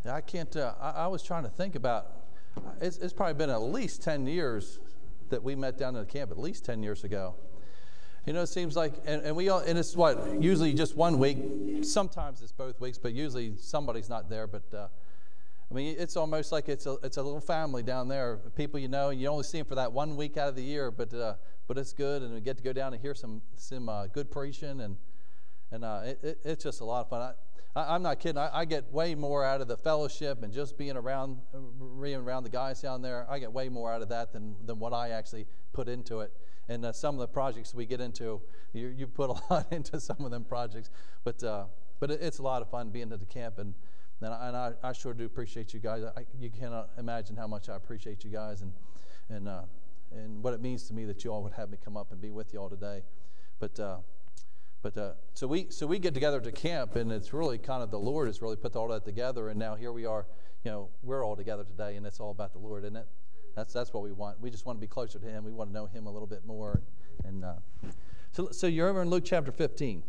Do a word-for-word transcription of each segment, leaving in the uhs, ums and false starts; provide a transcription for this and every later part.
I can't, uh, I, I was trying to think about, it's, it's probably been at least ten years that we met down in the camp, at least ten years ago. You know, it seems like, and, and we all, and it's what, usually just one week, sometimes it's both weeks, but usually somebody's not there, but uh, I mean, it's almost like it's a, it's a little family down there, people you know, and you only see them for that one week out of the year, but uh, but it's good, and we get to go down and hear some some uh, good preaching, and and uh, it, it, it's just a lot of fun. I, I, I'm not kidding. I, I get way more out of the fellowship and just being around, being around the guys down there. I get way more out of that than than what I actually put into it. And uh, some of the projects we get into, you, you put a lot into some of them projects, but uh, but it, it's a lot of fun being at the camp, and and I, and I, I sure do appreciate you guys. I, you cannot imagine how much I appreciate you guys, and and uh, and what it means to me that you all would have me come up and be with you all today. But uh, but uh, so we so we get together to camp, and it's really kind of the Lord has really put all that together, and now here we are. You know, we're all together today, and it's all about the Lord, isn't it? That's that's what we want. We just want to be closer to Him. We want to know Him a little bit more. And uh, so so you're over in Luke chapter fifteen.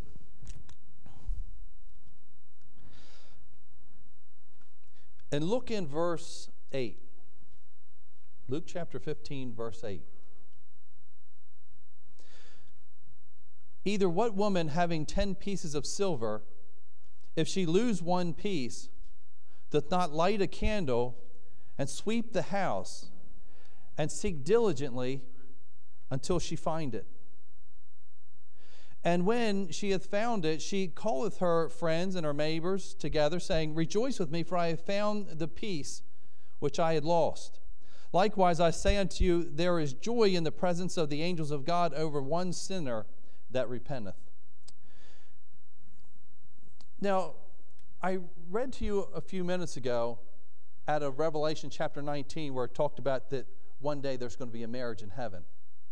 And look in verse eight. Luke chapter fifteen, verse eight. Either what woman having ten pieces of silver, if she lose one piece, doth not light a candle and sweep the house and seek diligently until she find it? And when she hath found it, she calleth her friends and her neighbors together, saying, Rejoice with me, for I have found the piece which I had lost. Likewise, I say unto you, there is joy in the presence of the angels of God over one sinner that repenteth. Now, I read to you a few minutes ago out of Revelation chapter nineteen, where it talked about that one day there's going to be a marriage in heaven.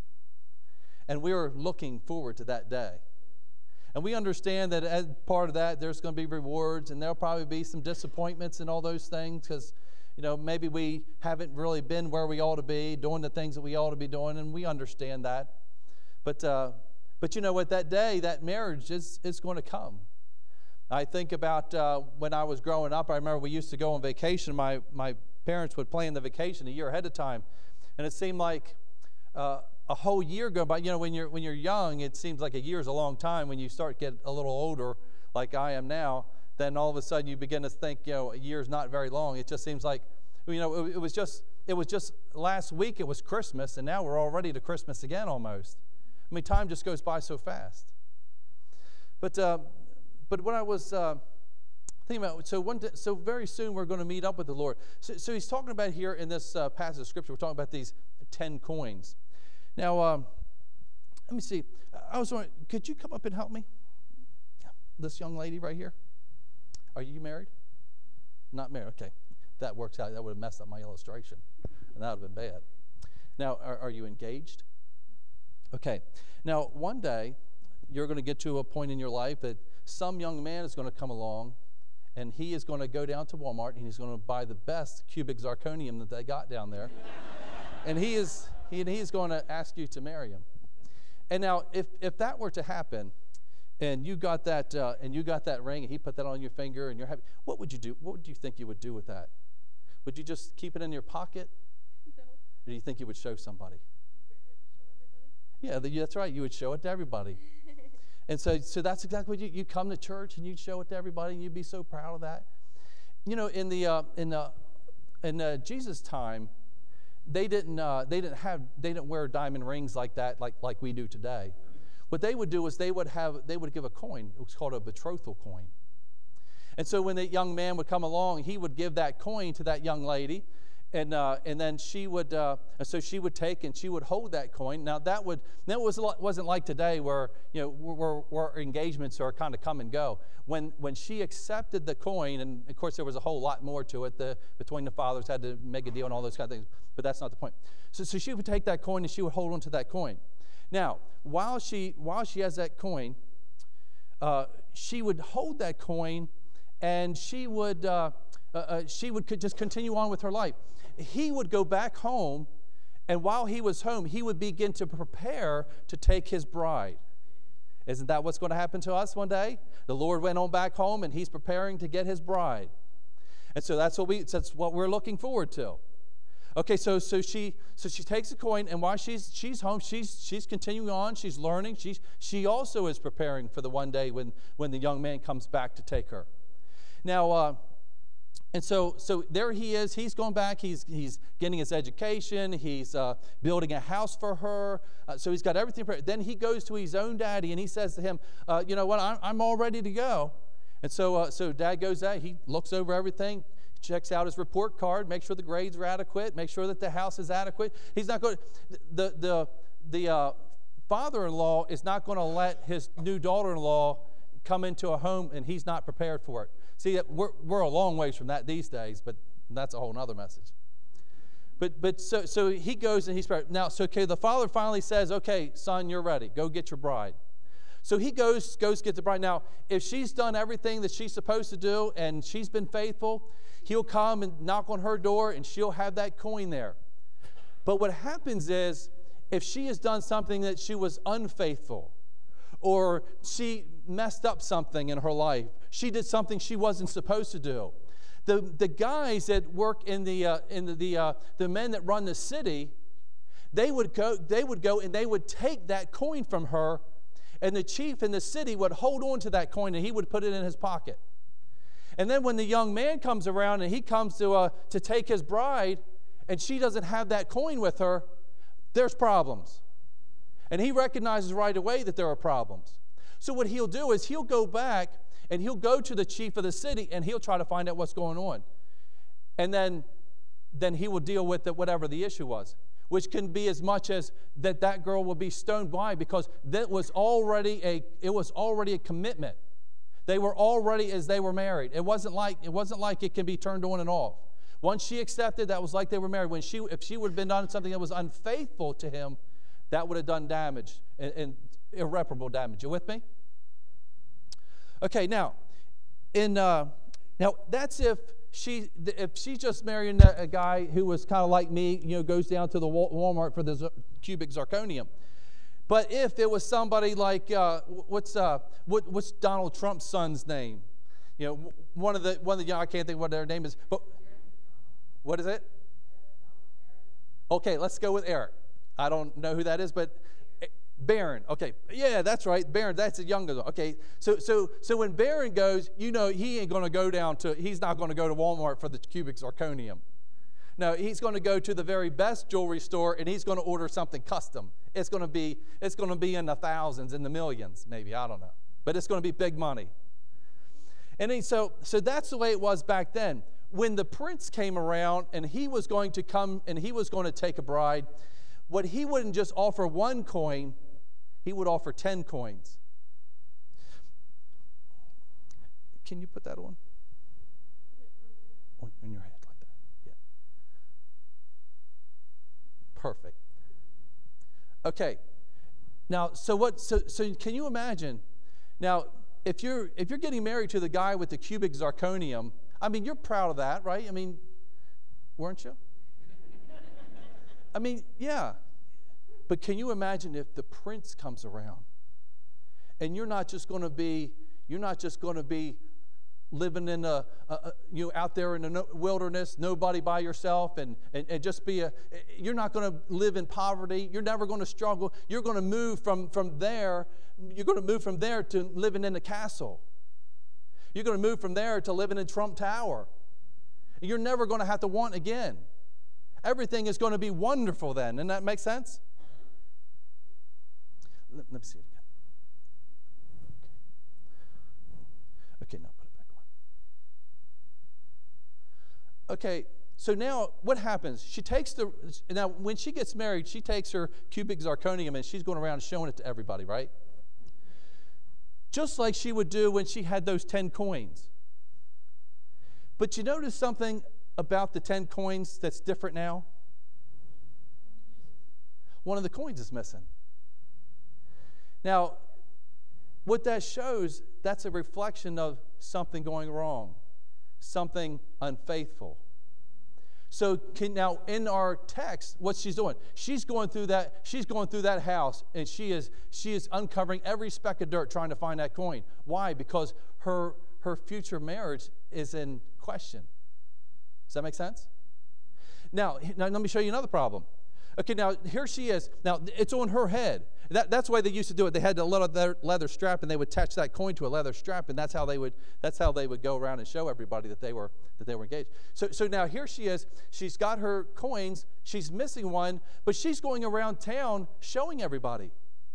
And we are looking forward to that day. And we understand that as part of that, there's going to be rewards, and there'll probably be some disappointments and all those things, because, you know, maybe we haven't really been where we ought to be, doing the things that we ought to be doing, and we understand that. But, uh, but you know what, that day, that marriage is, is going to come. I think about uh, when I was growing up, I remember we used to go on vacation. My, my parents would plan the vacation a year ahead of time, and it seemed like uh, a whole year go by. You know, when you're when you're young, it seems like a year is a long time. When you start to get a little older, like I am now, then all of a sudden you begin to think, you know, a year is not very long. It just seems like, you know, it, it was just it was just last week it was Christmas, and now we're already to Christmas again almost. I mean, time just goes by so fast. But uh, but when I was uh, thinking about, so one day, so very soon we're going to meet up with the Lord. So, so he's talking about here in this uh, passage of Scripture, we're talking about these ten coins. Now, um, let me see. I was wondering, could you come up and help me? This young lady right here. Are you married? Not married. Okay. That works out. That would have messed up my illustration, and that would have been bad. Now, are, are you engaged? Okay. Now, one day, you're going to get to a point in your life that some young man is going to come along, and he is going to go down to Walmart, and he's going to buy the best cubic zirconium that they got down there. And he is he, he is going to ask you to marry him. And now, if if that were to happen, and you got that uh, and you got that ring, and he put that on your finger, and you're happy, what would you do? What would you think you would do with that? Would you just keep it in your pocket? No. Or do you think you would show somebody? Show everybody. Yeah, that's right. You would show it to everybody. And so, so that's exactly what you you come to church and you'd show it to everybody, and you'd be so proud of that. You know, in the uh, in the in uh, Jesus' time, they didn't uh, they didn't have they didn't wear diamond rings like that like like we do today. What they would do is they would have they would give a coin. It was called a betrothal coin. And so when that young man would come along, he would give that coin to that young lady, and uh, and then she would uh, and so she would take and she would hold that coin. Now that would that was wasn't like today where you know where, where engagements are kind of come and go. When when she accepted the coin, and of course there was a whole lot more to it. The between the fathers had to make a deal and all those kind of things, but that's not the point. So so she would take that coin and she would hold on to that coin. Now while she while she has that coin, uh, she would hold that coin, and she would uh, uh, uh, she would just continue on with her life. He would go back home, and while he was home, he would begin to prepare to take his bride. Isn't that what's going to happen to us one day? The Lord went on back home, and he's preparing to get his bride. And so that's what we that's what we're looking forward to. Okay, so so she so she takes the coin, and while she's she's home, she's she's continuing on, she's learning. She's she also is preparing for the one day when when the young man comes back to take her. Now, uh, and so so there he is. He's going back. He's he's getting his education. He's uh, building a house for her. Uh, so he's got everything prepared. Then he goes to his own daddy, and he says to him, uh, "You know what? I'm I'm all ready to go." And so uh, so dad goes out. He looks over everything. Checks out his report card, make sure the grades are adequate, make sure that the house is adequate. He's not going to, the, the, the uh, father-in-law is not going to let his new daughter-in-law come into a home and he's not prepared for it. See, we're, we're a long ways from that these days, but that's a whole other message. But but so so he goes and he's prepared. Now, so okay, the father finally says, okay, son, you're ready. Go get your bride. So he goes, goes get the bride. Now, if she's done everything that she's supposed to do and she's been faithful, he'll come and knock on her door and she'll have that coin there. But what happens is, if she has done something that she was unfaithful, or she messed up something in her life, she did something she wasn't supposed to do, the the guys that work in the uh, in the the, uh, the men that run the city, they would go they would go and they would take that coin from her. And the chief in the city would hold on to that coin and he would put it in his pocket. And then when the young man comes around and he comes to uh, to take his bride and she doesn't have that coin with her, there's problems. And he recognizes right away that there are problems. So what he'll do is he'll go back and he'll go to the chief of the city and he'll try to find out what's going on. And then, then he will deal with it, whatever the issue was, which can be as much as that that girl will be stoned by, because that was already a it was already a commitment. They were already as they were married. It wasn't like it wasn't like it can be turned on and off. Once she accepted, that was like they were married. When she if she would have been done something that was unfaithful to him, that would have done damage, and, and irreparable damage. You with me? Okay, now in uh, now that's if She, if she's just marrying a guy who was kind of like me, you know, goes down to the Walmart for the cubic zirconium. But if it was somebody like, uh, what's uh, what, what's Donald Trump's son's name? You know, one of the one of the I can't think what their name is. But what is it? Okay, let's go with Eric. I don't know who that is, but Barron. Okay, yeah, that's right. Barron, that's the younger one. Okay, so so so when Barron goes, you know, he ain't going to go down to, he's not going to go to Walmart for the cubic zirconium. No, he's going to go to the very best jewelry store and he's going to order something custom. It's going to be it's going to be in the thousands, in the millions, maybe, I don't know, but it's going to be big money. And he, so so that's the way it was back then. When the prince came around and he was going to come and he was going to take a bride, what he wouldn't just offer one coin, he would offer ten coins. Can you put that on? On, on your head like that. Yeah. Perfect. Okay. Now, so what? So, so can you imagine? Now, if you're if you're getting married to the guy with the cubic zirconium, I mean, you're proud of that, right? I mean, weren't you? I mean, yeah. But can you imagine if the prince comes around and you're not just going to be, you're not just going to be living in a, a, a, you know, out there in the wilderness, nobody by yourself, and, and, and just be a, you're not going to live in poverty. You're never going to struggle. You're going to move from, from there, you're going to move from there to living in the castle. You're going to move from there to living in Trump Tower. You're never going to have to want again. Everything is going to be wonderful then. Doesn't that make sense? Let, let me see it again. Okay. Okay, now put it back on. Okay, so now what happens? She takes the, now when she gets married, she takes her cubic zirconium and she's going around showing it to everybody, right? Just like she would do when she had those ten coins. But you notice something about the ten coins that's different now? One of the coins is missing. Now, what that shows, that's a reflection of something going wrong, something unfaithful. So can, now in our text, what she's doing, she's going through that, she's going through that house, and she is she is uncovering every speck of dirt trying to find that coin. Why? Because her her future marriage is in question. Does that make sense? Now, now let me show you another problem. Okay, now here she is. Now, it's on her head. That, that's the way they used to do it. They had a leather, leather strap, and they would attach that coin to a leather strap, and that's how they would that's how they would go around and show everybody that they were that they were engaged. So, so now here she is. She's got her coins. She's missing one, but she's going around town showing everybody.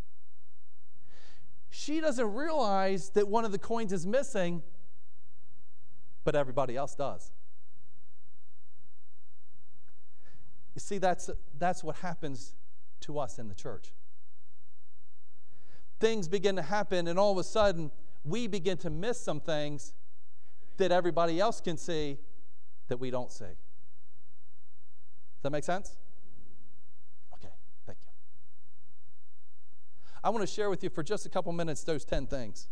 She doesn't realize that one of the coins is missing, but everybody else does. You see, that's, that's what happens to us in the church. Things begin to happen, and all of a sudden, we begin to miss some things that everybody else can see that we don't see. Does that make sense? Okay, thank you. I want to share with you for just a couple minutes those ten things.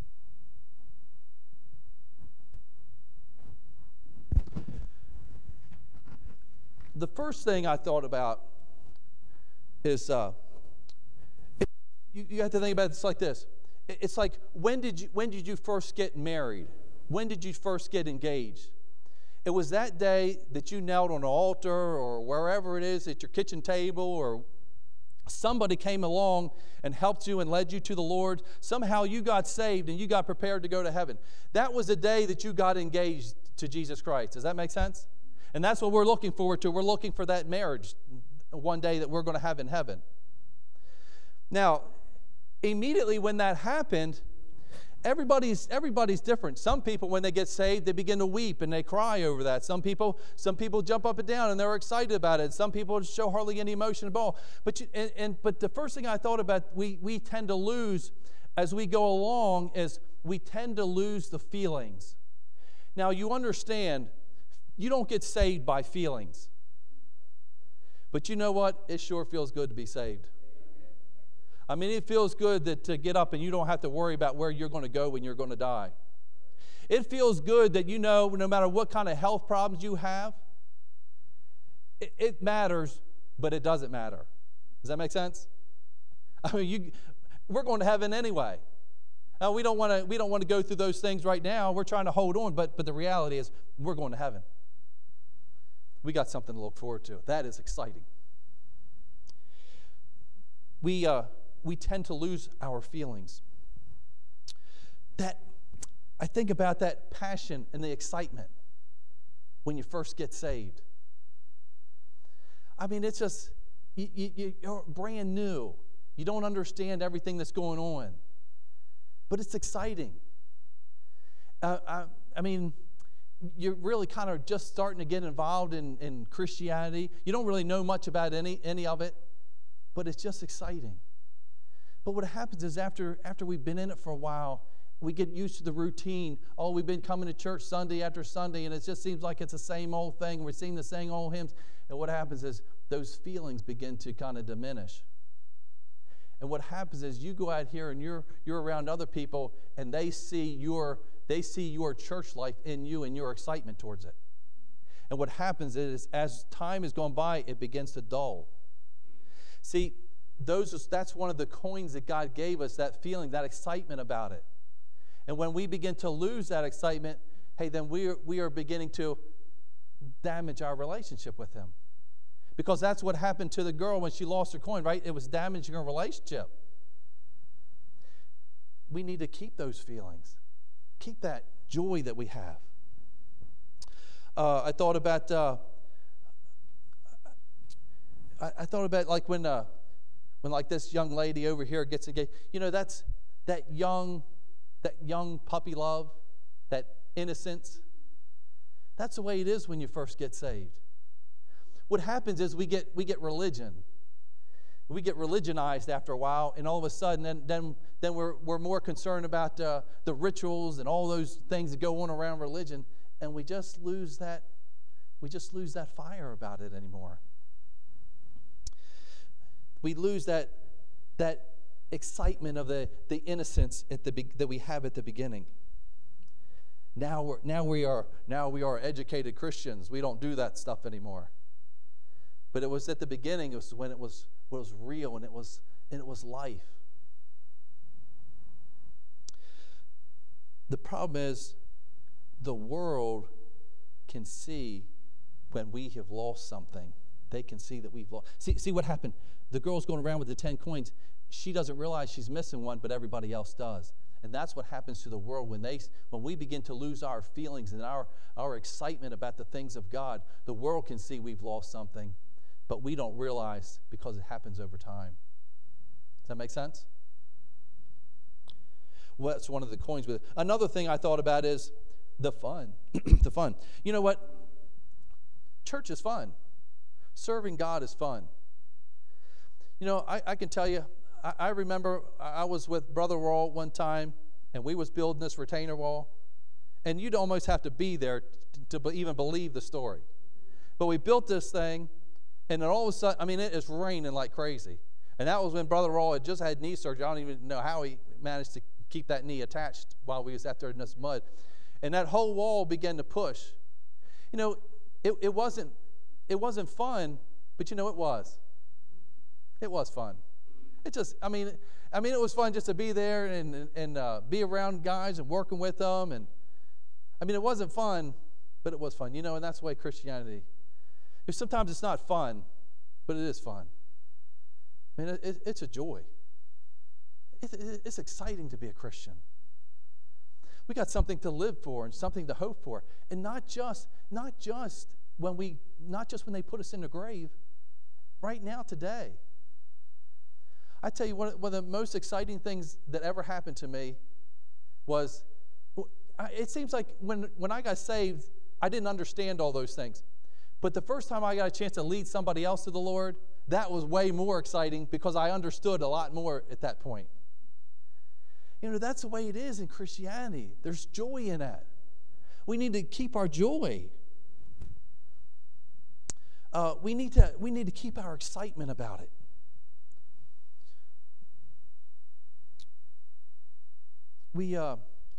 The first thing I thought about is uh, it, you, you have to think about it. It's like this. It, it's like when did you when did you first get married? When did you first get engaged? It was that day that you knelt on an altar or wherever it is at your kitchen table, or somebody came along and helped you and led you to the Lord. Somehow you got saved and you got prepared to go to heaven. That was the day that you got engaged to Jesus Christ. Does that make sense? And that's what we're looking forward to. We're looking for that marriage one day that we're going to have in heaven. Now, immediately when that happened, everybody's everybody's different. Some people, when they get saved, they begin to weep and they cry over that. Some people, some people jump up and down and they're excited about it. Some people show hardly any emotion at all. But you, and, and but the first thing I thought about, we we tend to lose as we go along is we tend to lose the feelings. Now you understand. You don't get saved by feelings. But you know what? It sure feels good to be saved. I mean, it feels good that to get up and you don't have to worry about where you're going to go when you're going to die. It feels good that you know no matter what kind of health problems you have, it, it matters, but it doesn't matter. Does that make sense? I mean, you, we're going to heaven anyway. Now, we don't want to we don't want to go through those things right now. We're trying to hold on, but but the reality is we're going to heaven. We got something to look forward to. That is exciting. We uh, we tend to lose our feelings. That I think about that passion and the excitement when you first get saved. I mean, it's just you, you, you're brand new. You don't understand everything that's going on, but it's exciting. Uh, I, I mean. You're really kind of just starting to get involved in, in Christianity. You don't really know much about any, any of it, but it's just exciting. But what happens is after, after we've been in it for a while, we get used to the routine. Oh, we've been coming to church Sunday after Sunday, and it just seems like it's the same old thing. We're singing the same old hymns. And what happens is those feelings begin to kind of diminish. And what happens is you go out here and you're, you're around other people, and they see your They see your church life in you and your excitement towards it. And what happens is, as time has gone by, it begins to dull. See, those that's one of the coins that God gave us, that feeling, that excitement about it. And when we begin to lose that excitement, hey, then we are, we are beginning to damage our relationship with Him. Because that's what happened to the girl when she lost her coin, right? It was damaging her relationship. We need to keep those feelings. Keep that joy that we have. Uh, I thought about. Uh, I, I thought about like when, uh, when like this young lady over here gets engaged. You know, that's that young, that young puppy love, that innocence. That's the way it is when you first get saved. What happens is we get we get religion. We get religionized after a while, and all of a sudden, then then, then we're we're more concerned about uh, the rituals and all those things that go on around religion, and we just lose that we just lose that fire about it anymore. We lose that that excitement of the the innocence at the be, that we have at the beginning. Now we're now we are now we are educated Christians. We don't do that stuff anymore. But it was at the beginning. It was when it was. It was real and it was and it was life. The problem is the world can see when we have lost something, they can see that we've lost. See, see what happened? The girl's going around with the ten coins. She doesn't realize she's missing one, but everybody else does. And that's what happens to the world when they, when we begin to lose our feelings and our, our excitement about the things of God. The world can see we've lost something, but we don't realize because it happens over time. Does that make sense? Well, that's one of the coins with it. Another thing I thought about is the fun. the fun. You know what? Church is fun. Serving God is fun. You know, I, I can tell you, I, I remember I was with Brother Rawl one time, and we was building this retainer wall, and you'd almost have to be there to, to even believe the story. But we built this thing, and then all of a sudden, I mean, it is raining like crazy. And that was when Brother Rawl had just had knee surgery. I don't even know how he managed to keep that knee attached while we was out there in this mud. And that whole wall began to push. You know, it, it wasn't it wasn't fun, but you know it was. It was fun. It just, I mean, I mean, it was fun just to be there and and uh, be around guys and working with them. And I mean, it wasn't fun, but it was fun. You know, and that's the way Christianity. If sometimes it's not fun, but it is fun. I mean, it, it's a joy. It, it, it's exciting to be a Christian. We got something to live for and something to hope for, and not just not just when we not just when they put us in the grave. Right now, today. I tell you, one of, one of the most exciting things that ever happened to me was, it seems like when when I got saved, I didn't understand all those things, but the first time I got a chance to lead somebody else to the Lord, that was way more exciting because I understood a lot more at that point. You know, that's the way it is in Christianity. There's joy in that. We need to keep our joy. Uh, we need to we need to keep our excitement about it. We uh,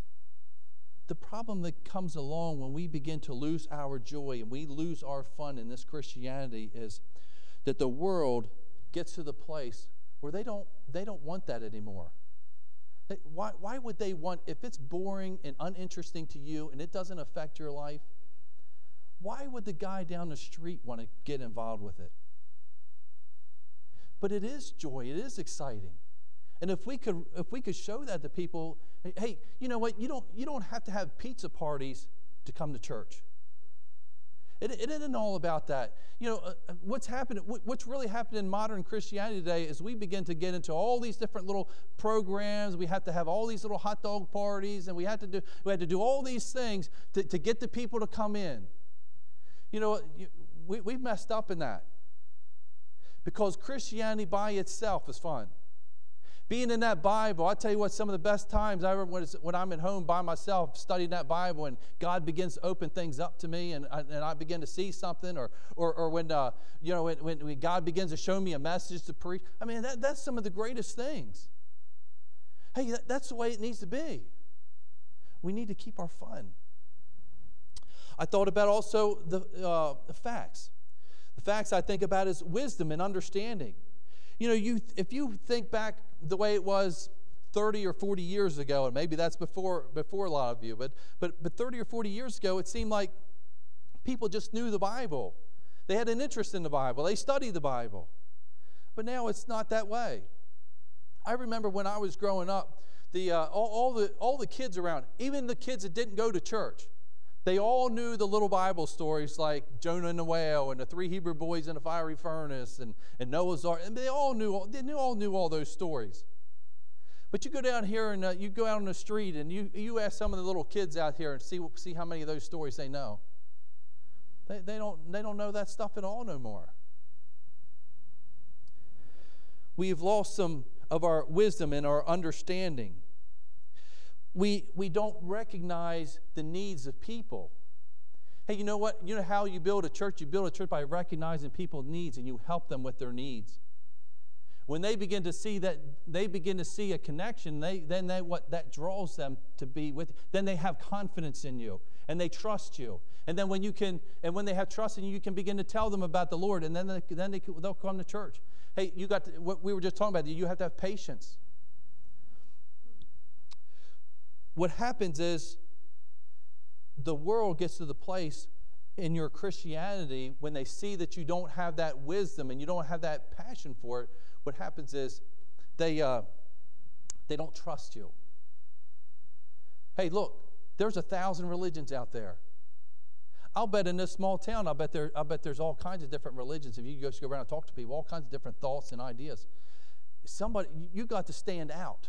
the problem that comes along when we begin to lose our joy and we lose our fun in this Christianity is that the world gets to the place where they don't they don't want that anymore. They, why why would they want, if it's boring and uninteresting to you and it doesn't affect your life, why would the guy down the street want to get involved with it? But it is joy, it is exciting. And if we could if we could show that to people, hey, you know what, you don't you don't have to have pizza parties to come to church. It, it isn't all about that. You know, uh, what's happened, what's really happened in modern Christianity today is we begin to get into all these different little programs. We have to have all these little hot dog parties, and we have to do we had to do all these things to, to get the people to come in. You know, we, we've messed up in that. Because Christianity by itself is fun. Being in that Bible, I tell you what, some of the best times I ever when, when I'm at home by myself studying that Bible and God begins to open things up to me and I, and I begin to see something, or or, or when uh, you know when, when God begins to show me a message to preach. I mean, that, that's some of the greatest things. Hey, that, that's the way it needs to be. We need to keep our fun. I thought about also the, uh, the facts. The facts I think about is wisdom and understanding. You know, you if you think back the way it was thirty or forty years ago, and maybe that's before before a lot of you, but but but thirty or forty years ago, it seemed like people just knew the Bible. They had an interest in the Bible. They studied the Bible. But now it's not that way. I remember when I was growing up, the uh, all, all the all the kids around, even the kids that didn't go to church, they all knew the little Bible stories like Jonah and the whale and the three Hebrew boys in a fiery furnace and, and Noah's Ark. And they all knew they knew, all knew all those stories. But you go down here and uh, you go out on the street and you, you ask some of the little kids out here and see see how many of those stories they know. They, they don't they don't know that stuff at all no more. We've lost some of our wisdom and our understanding. We we don't recognize the needs of people. Hey, you know what? You know how you build a church? You build a church by recognizing people's needs and you help them with their needs. When they begin to see that, they begin to see a connection, they then they, what that draws them to be with, then they have confidence in you and they trust you. And then when you can, and when they have trust in you, you can begin to tell them about the Lord, and then they, then they, they'll come to church. Hey, you got to, what we were just talking about, you have to have patience. What happens is the world gets to the place in your Christianity, when they see that you don't have that wisdom and you don't have that passion for it, what happens is they uh, they don't trust you. Hey, look, there's a thousand religions out there. I'll bet in this small town, I'll bet there, I'll bet there's all kinds of different religions. If you just go around and talk to people, all kinds of different thoughts and ideas. Somebody, you got to stand out.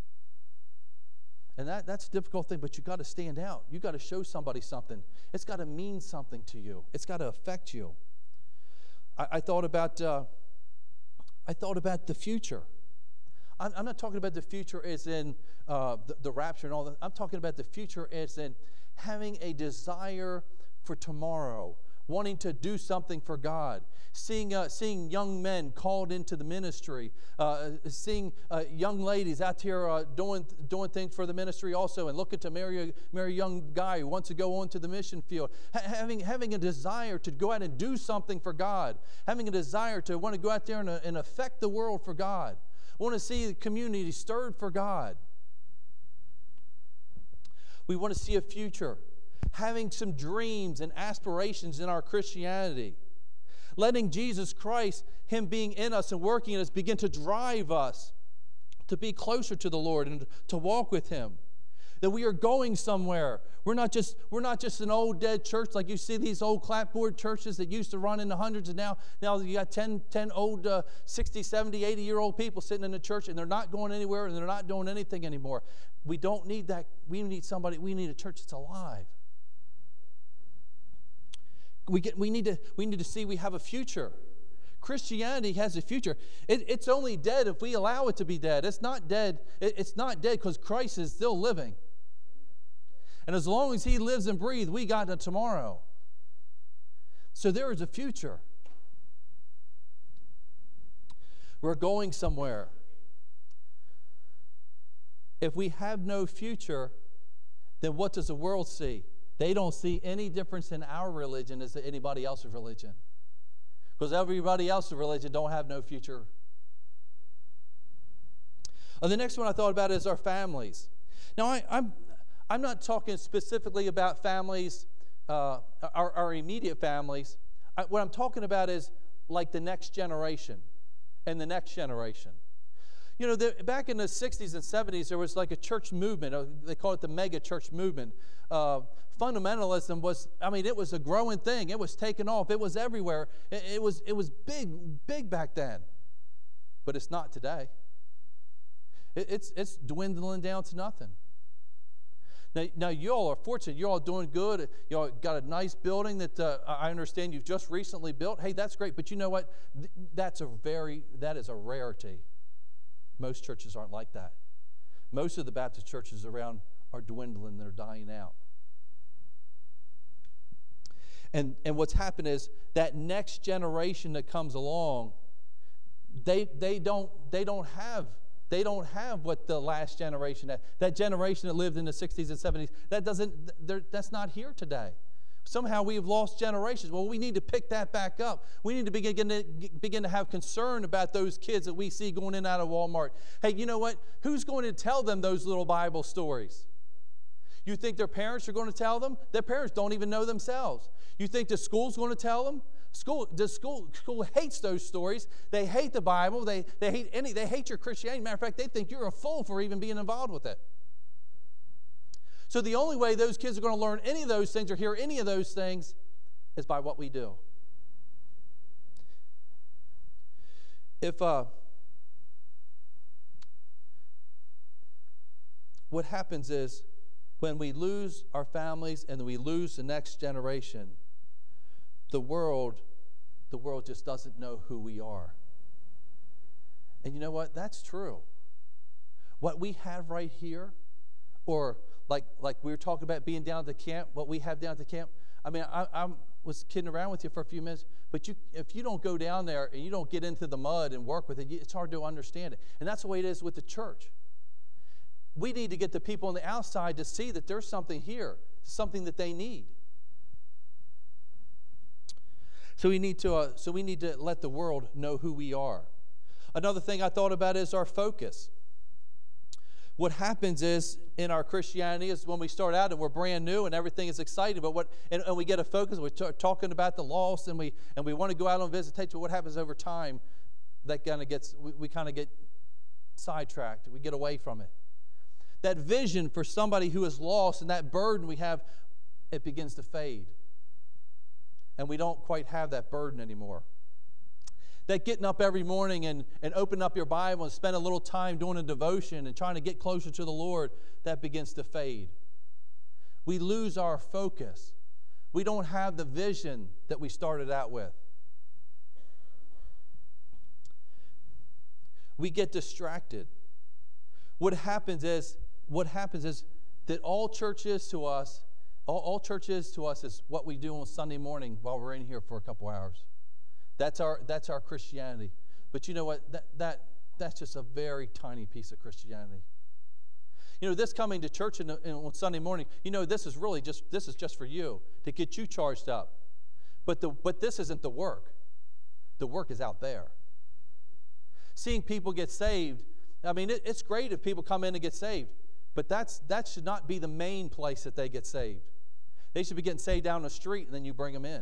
And that, that's a difficult thing, but you got to stand out. You got to show somebody something. It's got to mean something to you. It's got to affect you. I, I thought about, uh, I thought about the future. I'm, I'm not talking about the future as in uh, the, the rapture and all that. I'm talking about the future as in having a desire for tomorrow, wanting to do something for God, seeing uh, seeing young men called into the ministry, uh, seeing uh, young ladies out here uh, doing doing things for the ministry also, and looking to marry a, marry a young guy who wants to go on to the mission field, ha- having having a desire to go out and do something for God, having a desire to want to go out there and, uh, and affect the world for God, want to see the community stirred for God. We want to see a future. Having some dreams and aspirations in our Christianity. Letting Jesus Christ, Him being in us and working in us, begin to drive us to be closer to the Lord and to walk with Him. That we are going somewhere. We're not just, we're not just an old dead church like you see these old clapboard churches that used to run in the hundreds, and now, now you got ten, ten old uh, sixty, seventy, eighty-year-old people sitting in the church, and they're not going anywhere and they're not doing anything anymore. We don't need that. We need somebody, we need a church that's alive. We get, we need to we need to see we have a future. Christianity has a future. It, it's only dead if we allow it to be dead. It's not dead. It, it's not dead because Christ is still living. And as long as He lives and breathes, we got a tomorrow. So there is a future. We're going somewhere. If we have no future, then what does the world see? They don't see any difference in our religion as anybody else's religion. Because everybody else's religion don't have no future. Uh, the next one I thought about is our families. Now, I, I'm, I'm not talking specifically about families, uh, our, our immediate families. I, what I'm talking about is like the next generation and the next generation. You know, the, back in the sixties and seventies, there was like a church movement. Uh, they call it the mega church movement. Uh, fundamentalism was, I mean, it was a growing thing. It was taking off. It was everywhere. It, it was it was big, big back then. But it's not today. It, it's it's dwindling down to nothing. Now, now you all are fortunate. You're all doing good. You all got a nice building that uh, I understand you've just recently built. Hey, that's great. But you know what? That's a very, that is a rarity. Most churches aren't like that. Most of the Baptist churches around are dwindling. They're dying out. And, and what's happened is that next generation that comes along, they, they, don't, they, don't have, they don't have what the last generation had. That generation that lived in the sixties and seventies, that doesn't, that's not here today. Somehow we have lost generations. Well, we need to pick that back up. We need to begin to begin to have concern about those kids that we see going in and out of Walmart. Hey, you know what? Who's going to tell them those little Bible stories? You think their parents are going to tell them? Their parents don't even know themselves. You think the school's going to tell them? School, the school, school hates those stories. They hate the Bible. They, they hate any. They hate your Christianity. Matter of fact, they think you're a fool for even being involved with it. So the only way those kids are going to learn any of those things or hear any of those things is by what we do. If uh, what happens is when we lose our families and we lose the next generation, the world, the world just doesn't know who we are. And you know what? That's true. What we have right here, or like like we were talking about being down at the camp, what we have down at the camp. I mean, I I'm, was kidding around with you for a few minutes, but you, if you don't go down there and you don't get into the mud and work with it, it's hard to understand it. And that's the way it is with the church. We need to get the people on the outside to see that there's something here, something that they need. So we need to uh, so we need to let the world know who we are. Another thing I thought about is our focus. What happens is in our Christianity is when we start out and we're brand new and everything is exciting, but what and, and we get a focus. We're t- talking about the lost and we and we want to go out on visitation. What happens over time? That kind of gets we, we kind of get sidetracked. We get away from it. That vision for somebody who is lost and that burden we have, it begins to fade, and we don't quite have that burden anymore. That getting up every morning and, and opening up your Bible and spend a little time doing a devotion and trying to get closer to the Lord, that begins to fade. We lose our focus. We don't have the vision that we started out with. We get distracted. What happens is, what happens is that all church is to us, all, all church is to us is what we do on Sunday morning while we're in here for a couple hours. That's our that's our Christianity. But you know what? That that that's just a very tiny piece of Christianity. You know, this coming to church in, in, on Sunday morning, you know, this is really just this is just for you to get you charged up. But the but this isn't the work. The work is out there. Seeing people get saved. I mean, it, it's great if people come in and get saved, but that's that should not be the main place that they get saved. They should be getting saved down the street, and then you bring them in.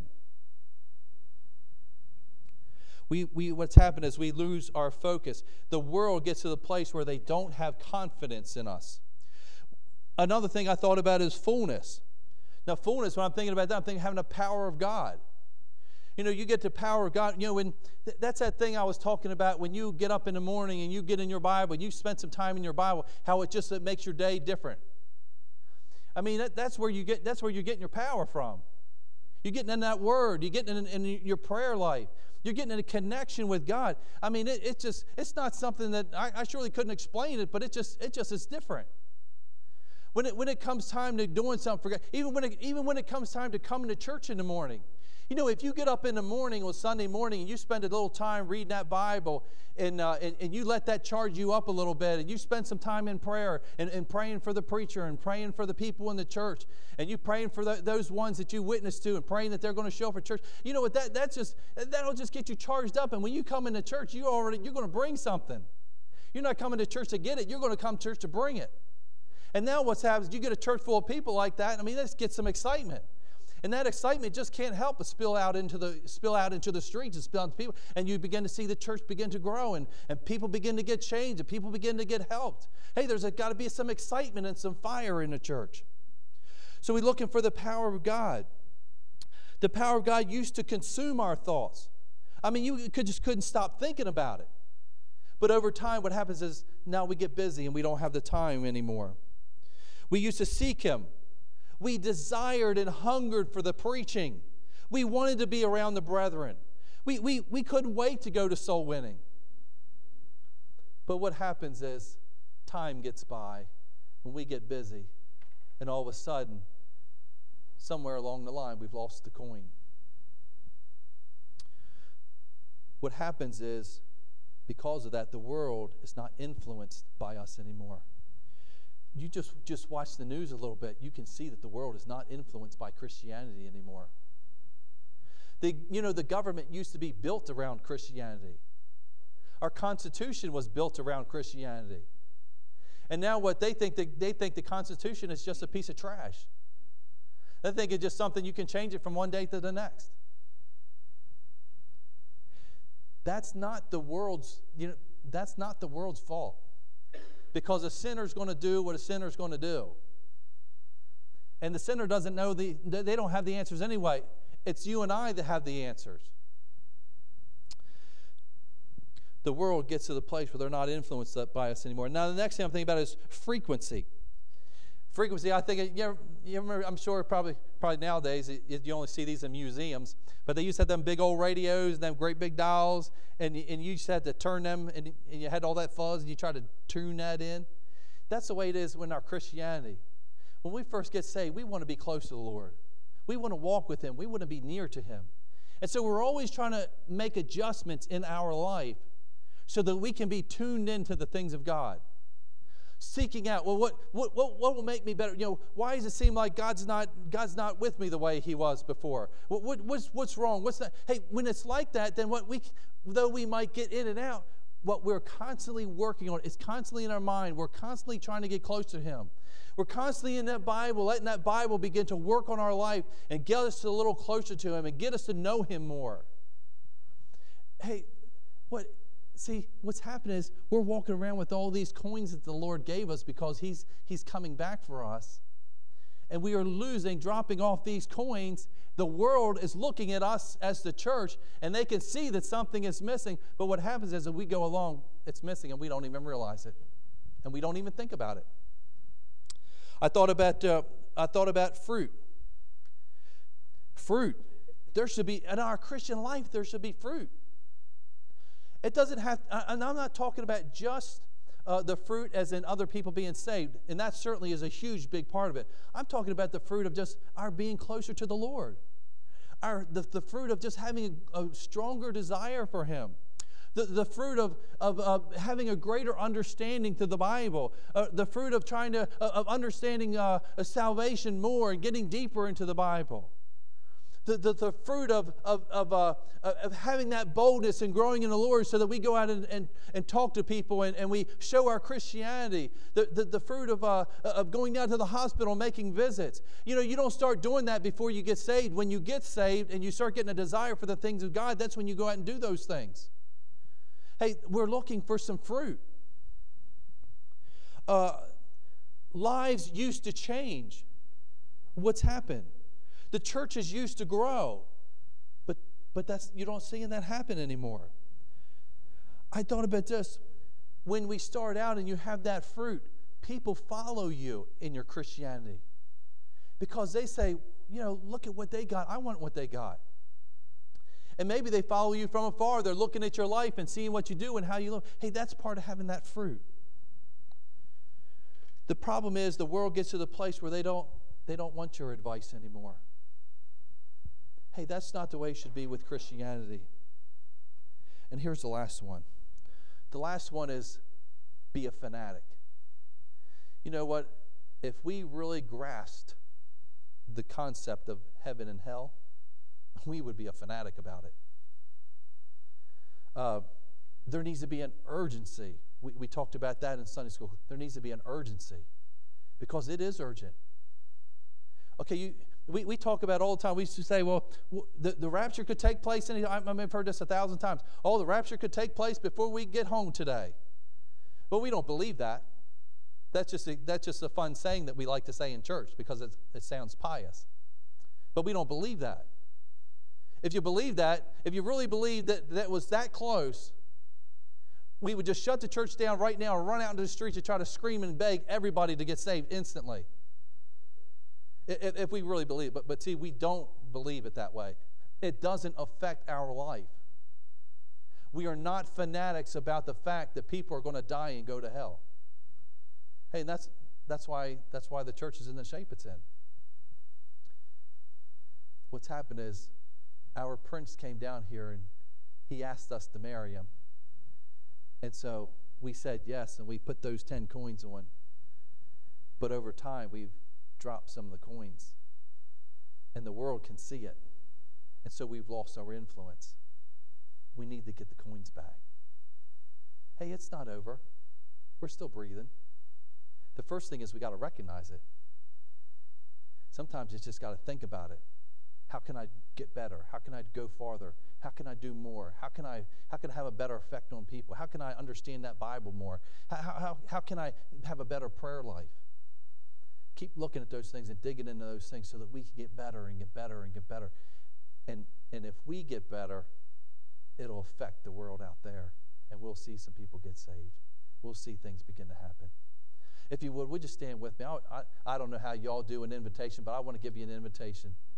We, we, what's happened is we lose our focus. The world gets to the place where they don't have confidence in us. Another thing I thought about is fullness. Now, fullness, when I'm thinking about that, I'm thinking having the power of God. You know, you get the power of God. You know, when th- that's that thing I was talking about when you get up in the morning and you get in your Bible and you spend some time in your Bible, how it just it makes your day different. I mean, that, that's where you get. That's where you're getting your power from. You're getting in that Word. You're getting in, in your prayer life. You're getting in a connection with God. I mean, it, it just, it's not something that, I, I surely couldn't explain it, but it just, it just is different. When it, when it comes time to doing something for God, even when it, even when it comes time to coming to church in the morning. You know, if you get up in the morning on Sunday morning and you spend a little time reading that Bible and, uh, and, and you let that charge you up a little bit and you spend some time in prayer and, and praying for the preacher and praying for the people in the church and you praying for the, those ones that you witness to and praying that they're going to show up for church, you know what, that, that's just, that'll just get you charged up. And when you come into church, you already, you're going to bring something. You're not coming to church to get it. You're going to come to church to bring it. And now what's happened is you get a church full of people like that. I mean, let's get some excitement. And that excitement just can't help but spill out into the spill out into the streets and spill out to people. And you begin to see the church begin to grow and, and people begin to get changed and people begin to get helped. Hey, there's got to be some excitement and some fire in the church. So we're looking for the power of God. The power of God used to consume our thoughts. I mean, you could just couldn't stop thinking about it. But over time, what happens is now we get busy and we don't have the time anymore. We used to seek Him. We desired and hungered for the preaching. We wanted to be around the brethren. We, we, we couldn't wait to go to soul winning. But what happens is time gets by when we get busy, and all of a sudden, somewhere along the line, we've lost the coin. What happens is, because of that, the world is not influenced by us anymore. You just, just watch the news a little bit, you can see that the world is not influenced by Christianity anymore. The, you know, the government used to be built around Christianity. Our Constitution was built around Christianity. And now what they think, they, they think the Constitution is just a piece of trash. They think it's just something you can change it from one day to the next. That's not the world's, you know, that's not the world's fault. Because a sinner's going to do what a sinner's going to do. And the sinner doesn't know, the, they don't have the answers anyway. It's you and I that have the answers. The world gets to the place where they're not influenced by us anymore. Now, the next thing I'm thinking about is frequency. Frequency, I think, you, know, you remember, I'm sure probably probably nowadays it, it, you only see these in museums, but they used to have them big old radios and them great big dials, and, and you just had to turn them, and, and you had all that fuzz, and you try to tune that in. That's the way it is in our Christianity. When we first get saved, we want to be close to the Lord. We want to walk with Him. We want to be near to Him. And so we're always trying to make adjustments in our life so that we can be tuned into the things of God. Seeking out, well, what, what, what, what will make me better? You know, why does it seem like God's not, God's not with me the way He was before? What, what, what's, what's wrong? What's that? Hey, when it's like that, then what we, though we might get in and out, what we're constantly working on is constantly in our mind. We're constantly trying to get close to Him. We're constantly in that Bible, letting that Bible begin to work on our life and get us a little closer to Him and get us to know Him more. Hey, what? See, what's happening is we're walking around with all these coins that the Lord gave us because He's He's coming back for us. And we are losing, dropping off these coins. The world is looking at us as the church, and they can see that something is missing. But what happens is, as we go along, it's missing, and we don't even realize it, and we don't even think about it. I thought about uh, I thought about fruit. Fruit. There should be in our Christian life. There should be fruit. It doesn't have. And I'm not talking about just Uh, the fruit as in other people being saved, and that certainly is a huge big part of it. I'm talking about the fruit of just our being closer to the Lord, our the, the fruit of just having a, a stronger desire for Him, the, the fruit of, of uh, having a greater understanding to the Bible, uh, the fruit of trying to uh, of understanding uh, salvation more and getting deeper into the Bible. The, the, the fruit of, of, of, uh, of having that boldness and growing in the Lord so that we go out and, and, and talk to people and, and we show our Christianity. The, the, the fruit of, uh, of going down to the hospital, making visits. You know, you don't start doing that before you get saved. When you get saved and you start getting a desire for the things of God, that's when you go out and do those things. Hey, we're looking for some fruit. Uh, lives used to change. What's happened? The churches used to grow, but but that's you don't see that happen anymore. I thought about this. When we start out and you have that fruit, people follow you in your Christianity because they say, you know, look at what they got. I want what they got. And maybe they follow you from afar. They're looking at your life and seeing what you do and how you live. Hey, that's part of having that fruit. The problem is the world gets to the place where they don't they don't want your advice anymore. Hey, that's not the way it should be with Christianity. And here's the last one. The last one is be a fanatic. You know what? If we really grasped the concept of heaven and hell, we would be a fanatic about it. Uh, there needs to be an urgency. We, we talked about that in Sunday school. There needs to be an urgency because it is urgent. Okay, you... We, we talk about all the time. We used to say, well, the, the rapture could take place. Any, I, I've heard this a thousand times. Oh, the rapture could take place before we get home today. But we don't believe that. That's just a, that's just a fun saying that we like to say in church because it, it sounds pious. But we don't believe that. If you believe that, if you really believe that that was that close, we would just shut the church down right now and run out into the streets and try to scream and beg everybody to get saved instantly. If, if we really believe it. But, but see, we don't believe it that way. It doesn't affect our life. We are not fanatics about the fact that people are going to die and go to hell. Hey, and that's that's why that's why the church is in the shape it's in. What's happened is our prince came down here and he asked us to marry him. And so we said yes, and we put those ten coins on. But over time, we've drop some of the coins and the world can see it, and so we've lost our influence. We need to get the coins back. Hey, it's not over. We're still breathing. The first thing is we got to recognize it. Sometimes you just got to think about it. How can I get better? How can I go farther? How can I do more? How can I how can I have a better effect on people? How can I understand that Bible more? How how, how can I have a better prayer life? Keep looking at those things and digging into those things so that we can get better and get better and get better. And and if we get better, it'll affect the world out there, and we'll see some people get saved. We'll see things begin to happen. If you would, would you stand with me? I, I, I don't know how y'all do an invitation, but I want to give you an invitation.